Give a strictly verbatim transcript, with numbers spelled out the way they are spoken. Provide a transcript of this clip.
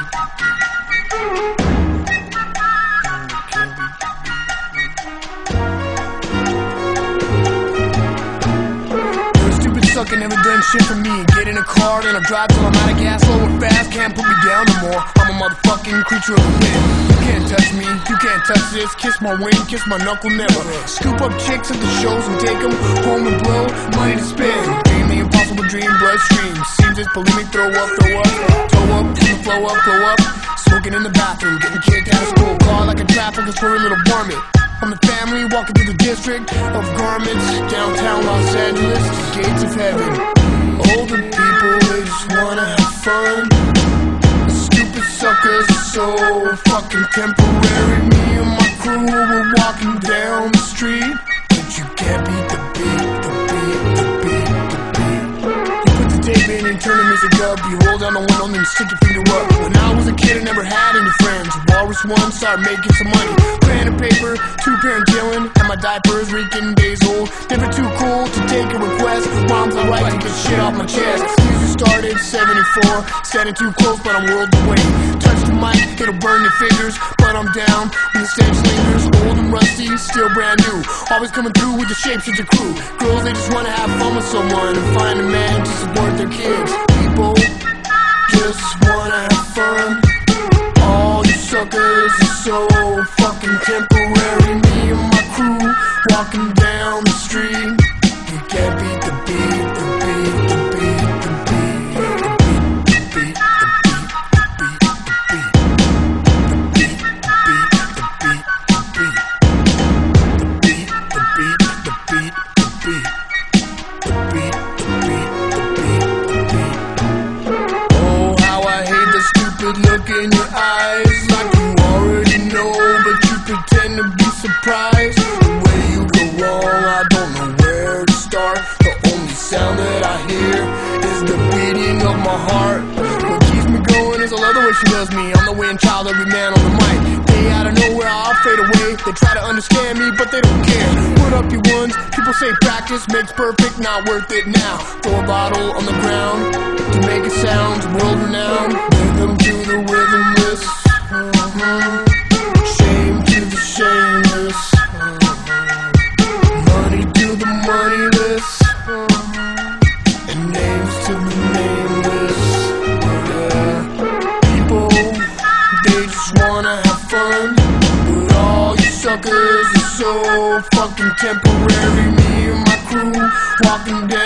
Sucker never done shit for me. Get in a car, then I drive till I'm out of gas, slow and fast. Can't put me down no more. I'm a motherfucking creature of the wind. You can't touch me, you can't touch this. Kiss my wing, kiss my knuckle, never. Scoop up chicks at the shows and take them home and blow money to spend. Dream the impossible dream, bloodstream. Seems it's bulimic, throw up, throw up. Toe up, in the flow up, flow up. Smoking in the bathroom, getting kicked out of school. Call like a trafficker for a little varmint. I'm the family walking through the district of garments, downtown Los Angeles, the gates of heaven. Older people, they just wanna have fun. The stupid suckers are so fucking temporary. Me and my crew were walking down the street, but you can't beat the beat, the beat, the beat, the beat. You put the tape in and turn the music up. You hold down the window and then stick your finger up. When I was a kid, I never had any friends. Walrus one, started making some money. Pen and paper, two-parent chillin', and my diapers reeking days old. Never too cool to take a request. Mom's alright to get shit off my chest. Music started seventy-four, standing too close, but I'm worlds away. Touch the mic, it'll burn your fingers, but I'm down when the stage lingers. Old and rusty, still brand new. Always coming through with the shapes of the crew. Girls, they just wanna have fun with someone and find a man to support their kids. People just wanna have fun. All you suckers are so fucking temporary. Me and my crew walking down the street. You can't beat the beat, the beat, the beat, the beat, the beat, the beat, the beat, the beat, the beat, the beat, the beat, the beat, the beat, the beat, the beat, the beat, the beat, the beat. Oh, how I hate the stupid look in your eyes, like you already know, but you pretend to be surprised. The way you go wrong, I don't know where to start. The only sound that I hear is the beating of my heart. What keeps me going is I love the way she does me. I'm the wind child, every man on the mic. They out of nowhere, I'll fade away. They try to understand me, but they don't care. Put up your ones, people say practice makes perfect, not worth it now. Throw a bottle on the ground to make it sound world renowned. Rhythm to the rhythmless. Uh-huh. Shame to the shameless. Uh-huh. Money to the moneyless. Uh-huh. And names to the nameless. Yeah. People, they just wanna have fun, but all you suckers are so fucking temporary. Me and my crew walking down